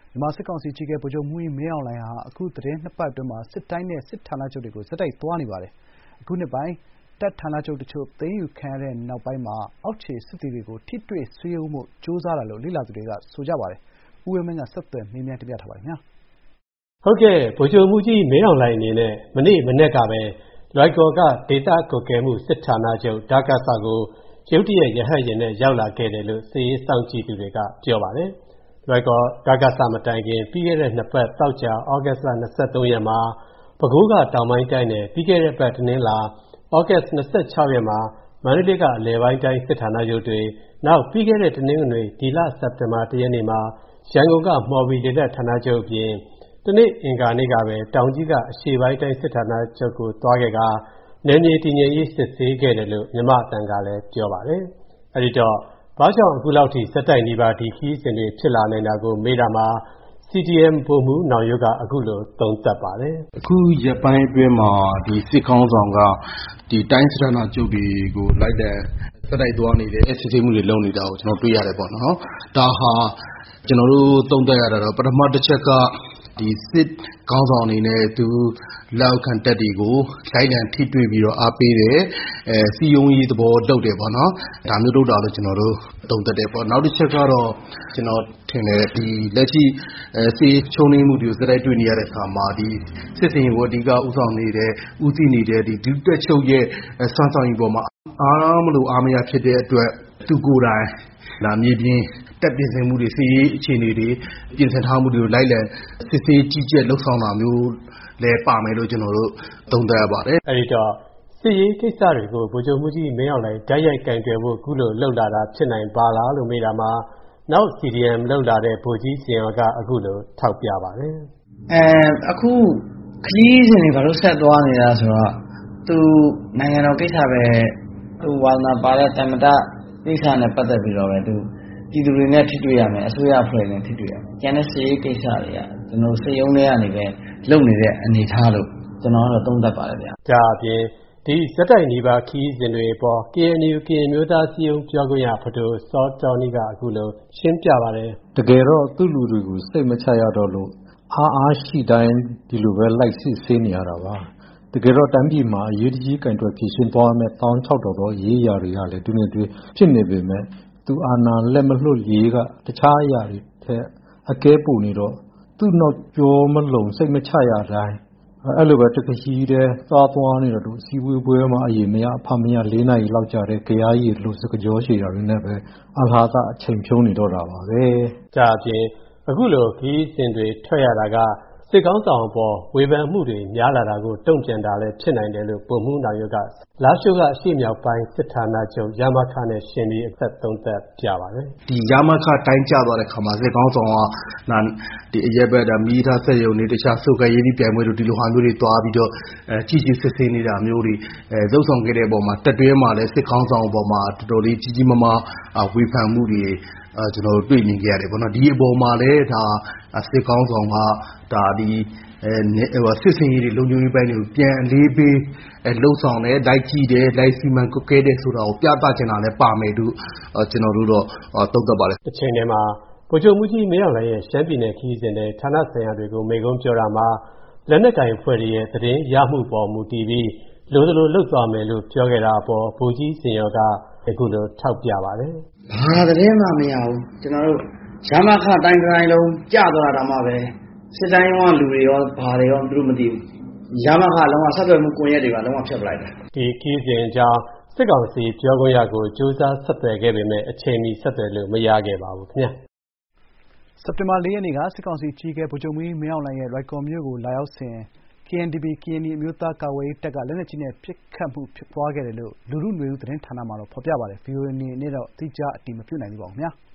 မြန်မာစစ်ကောင်စီကြီးကဲဗိုလ်ချုပ်မှူးကြီးမင်းအောင်လှိုင်ဟာအခုသတင်း2 ပတ်အတွင်းမှာစစ်တိုင်းနဲ့စစ်ဌာနချုပ်တွေကိုဆက်တိုက်သွားနေပါတယ်။အခုနှစ်ပိုင်းတပ်ဌာနချုပ်တချို့သိမ်းယူခံရတဲ့နောက်ပိုင်းမှာအောက်ခြေစစ်သည်တွေကိုထိတွေ့စည်းရုံးဖို့ကြိုးစားတာလို့လေ့လာသူတွေကဆိုကြပါတယ်။ဦးဝင်းမင်းကဆက်သွယ်မေးမြန်းတင်ပြထားပါတယ်ခင်ဗျာ။ဟုတ်ကဲ့ဗိုလ်ချုပ်မှူးကြီးမင်းအောင်လှိုင်အနေနဲ့မနေ့မနေ့ကပဲလွိုက်ကော်ကဒေတာကွက်ကဲမှုစစ်ဌာနချုပ်ဒါကဆာကိုရုတ်တရက်ရဟတ်ယာဉ်နဲ့ရောက်လာခဲ့တယ်လို့စစ်ရေးစောင့်ကြည့်သူတွေကပြောပါတယ်။လွိုက်ကော်ဒါကဆာမတိုင်ခင်ပြီးခဲ့တဲ့2 ပတ်တောက်ကြဩဂတ်စ်လ23ရက်မှာပဲခူးကတောင်ပိုင်းတိုင်းနဲ့ပြီးခဲ့တဲ့ပတ်တနင်္လာဩဂတ်စ်26ရက်မှာမန္တလေးကအလယ်ပိုင်းတိုင်းစစ်ဌာနချုပ်တွေနောက်ပြီးခဲ့တဲ့တနင်္ဂနွေဒီလစက်တင်ဘာ1ရက်နေ့မှာရန်ကုန်ကမော်ဘီလေတပ်ဌာနချုပ်အပြင်တနေ့အင်္ဂါနေ့ကပဲတောင်ကြီးကအရှေ့ပိုင်းတိုင်းစစ်ဌာနချုပ်ကိုသွားခဲ့ကနယ်မြေတည်ငြိမ်ရေးစစ်ဆေးခဲ့တယ်လို့မြမအတန်ကလည်းပြောပါတယ်။အဲဒီတော့ဘာကြောင့်အခုလောက်ထိစက်တိုက်နေပါဒီခီးစဉ်တွေဖြစ်လာနေတာကိုမေးတာမှာ CDM ဗိုလ်မှူးနောင်ရုပ်ကအခုလိုသုံးသပ်ပါတယ်။အခုရက်ပိုင်းအတွင်းမှာဒီစစ်ခေါင်းဆောင်ကဒီတိုင်းစစ်ဌာနချုပ်တွေကိုလိုက်တဲ့စက်တိုက်သွားနေတဲ့စစ်ဆေးမှုတွေလုပ်နေတာကိုကျွန်တော်တွေ့ရတယ်ပေါ့နော်။ဒါဟာကျွန်တော်တို့သုံးသပ်ရတာတော့ပထမတစ်ချက်ကဒီစစ်ခေါင်းဆောင်အနေနဲ့သူလောက်ခံတက်တွေကိုလိုက်လံထိတွေ့ပြီးတော့အားပေးတယ်စီယုံရေးသဘောလုပ်တယ်ပေါ့နော်ဒါမျိုးလုပ်တာလို့ကျွန်တော်တို့သုံးသပ်တယ်ပေါ့နောက်တစ်ချက်ကတော့ကျွန်တော်ထင်တယ်ဒီလက်ရှိစီချုံနေမှုတွေကိုစတိုက်တွေ့နေရတဲ့အခါမှာဒီစစ်စင်ကိုအဓိကဥဆောင်နေတဲ့ဥသိနေတဲ့ဒီဒုတက်ချုပ်ရဲ့စွမ်းဆောင်ရည်ပေါ်မှာအားမလို့အားမရဖြစ်တဲ့အတွက်သူကိုယ်တိုင်လာမြေပြင်တက်ပြင်ဆင်မှုတွေစီရေးအခြေအနေတွေပြင်ဆင်ထားမှုတွေကိုလိုက်လံစစ်ဆေးကြည့်ကြက်လှုပ်ဆောင်တာမျိုးလည်းပါမယ်လို့ကျွန်တော်တို့သုံးသပ်ရပါတယ်။အဲဒီတော့စစ်ရေးကိစ္စတွေကိုဗိုလ်ချုပ်မှူးကြီးမင်းအောင်လှိုင်ဓာတ်ရိုက်ကင်တွယ်ဖို့အခုလိုလှုပ်လာတာဖြစ်နိုင်ပါလားလို့မေးတာမှာနောက် CDM လှုပ်လာတဲ့ဗိုလ်ကြီးစင်ရောကအခုလိုထောက်ပြပါတယ်။အခုခရီးစဉ်တွေဘာလို့ဆက်သွားနေတာဆိုတော့သူနိုင်ငံတော်ကိစ္စပဲသူဝါသနာပါတဲ့တမတကိစ္စနဲ့ပတ်သက်ပြီးတော့ပဲသူပြည်သူတွေနဲ့ထိတွေ့ရမယ်အစိုးရအဖွဲ့နဲ့ထိတွေ့ရမယ်ကျန်တဲ့စစ်ရေးကိစ္စတွေကကျွန်တော်စိတ်ယုံတွေကနေပဲလုပ်နေတဲ့အနေထားလို့ကျွန်တော်ကတော့သုံးသပ်ပါတယ်ဗျာဒါအပြင်ဒီစက်တိုက်နေပါခီးစဉ်တွေပေါ် KNU ကရင်မျိုးသားစီယုံပြောခွင့်ရဖဒိုစောတော်နီကအခုလိုရှင်းပြပါတယ်တကယ်တော့သူ့လူတွေကိုစိတ်မချရတော့လို့အားရှိတိုင်းဒီလိုပဲလိုက်စစ်ဆေးနေရတာပါတကယ်တော့တမ်းပြည်မှာအရေးကြီးကင်တွယ်ဖြည့်ရှင်းသွားမယ်1600တော့ရေးရာတွေကလည်းဒီနေ့တွေ့ဖြစ်နေပေမဲ့သူအာဏာလက်မလွတ်ရေးကတခြားအရာတွေထက်အကဲပူနေတော့သူ့နောက်ပြောမလုံးစိတ်မချရတိုင်းအဲ့လိုပဲတခါကြီးတဲ့သွားနေတော့သူစီဝေးပွဲမှာအရင်မရအဖမရ4နာရီလောက်ကြာတဲ့ကြားရည်လို့စကကြောရှည်တာတွေနဲ့ပဲအလားသာအချိန်ဖြုံးနေတော့တာပါပဲဒါအပြင်အခုလိုခီးစဉ်တွေထွက်ရတာကစစ်ကောင်းဆောင်ပေါ်ဝေဖန်မှုတွေများလာတာကိုတုံ့ပြန်တာလည်းဖြစ်နိုင်တယ်လို့ပုံမှုနောင်ရုပ်ကလာရှိုးကအရှိမြောက်ပိုင်းစစ်ဌာနချုပ်ရမခနဲ့ရှင်ပြီးအသက်သုံးသက်ပြပါတယ်ဒီရမခတိုင်းကျသွားတဲ့ခါမှာစစ်ကောင်းဆောင်ကဒီအရက်ဘက်ဒါမိသားဆက်ယုံနေတခြားစုကရေးပြီးပြိုင်ပွဲတို့ဒီလိုဟာမျိုးတွေတွားပြီးတော့ကြီးကြီးစစ်ဆေးနေတာမျိုးတွေလှုပ်ဆောင်ခဲ့တဲ့ပုံမှာတက်တွဲမှာလည်းစစ်ကောင်းဆောင်ပေါ်မှာတော်တော်လေးကြီးကြီးမားမားဝေဖန်မှုတွေကျွန်တော်တို့တွေ့မြင်ခဲ့ရတယ်ပေါ့နော်ဒီအပေါ်မှာလည်းဒါစစ်ကောင်းဆောင်ကဒါဒီစစ်စင်ရေးတွေလုံခြုံရေးပိုင်းတွေကိုပြန်အလေးပေးလှုပ်ဆောင်တယ်လိုက်ကြည့်တယ်လိုက်စီမံကွပ်ကဲတယ်ဆိုတာကိုပြသချင်တာလည်းပါမယ်လို့ကျွန်တော်တို့တော့သုံးသပ်ပါတယ်တစ်ချိန်တည်းမှာဗိုလ်ချုပ်မှူးကြီးမင်းအောင်လှိုင်ရဲ့ရှမ်းပြည်နယ်ခီးစဉ်တဲ့ဌာနဆိုင်ရာတွေကိုမိန့်ခွန်းပြောတာမှာလက်နက်ကင်ဖွဲ့ရဲ့သတင်းရမှုပေါ်မူတည်ပြီးလိုသလိုလှုပ်သွားမယ်လို့ပြောခဲ့တာပေါ်ဗိုလ်ကြီးစင်ရောကအခုလိုထောက်ပြပါတယ်ဘာသတင်းမှမရဘူးကျွန်တော်တို့ရမခတိုင်းလုံးကြသွားတာမှပဲစစ်တိုင်းကလူတွေရောဘာတွေရောသူတို့မသိဘူးရမခလုံးဝဆက်သွယ်မှုကွန်ရက်တွေကလုံးဝဖျက်ပလိုက်တယ်ဒီခီးစဉ်အကြောင်းစစ်ကောင်စီပြောခွင့်ရကိုစူးစမ်းဆက်သွယ်ခဲ့ပေမဲ့အချိန်မီဆက်သွယ်လို့မရခဲ့ပါဘူးခင်ဗျာစက်တင်ဘာ4ရက်နေ့ကစစ်ကောင်စီကြီးကဲဗိုလ်ချုပ်မှူးကြီးမင်းအောင်လှိုင်ရဲ့ရိုက်ကော်မြို့ကိုလာရောက်စဉ် KNDP ကရင်နီအမျိုးသားကာကွယ်ရေးတပ်ကလက်နက်ကြီးနဲ့ပစ်ခတ်မှုဖြစ်ပွားခဲ့တယ်လို့လူထုຫນွေဦးသတင်းဌာနမှာတော့ဖော်ပြပါတယ်။ VOA အနေနဲ့တော့အတိအကျအတည်မပြုနိုင်သေးပါဘူးခင်ဗျာ။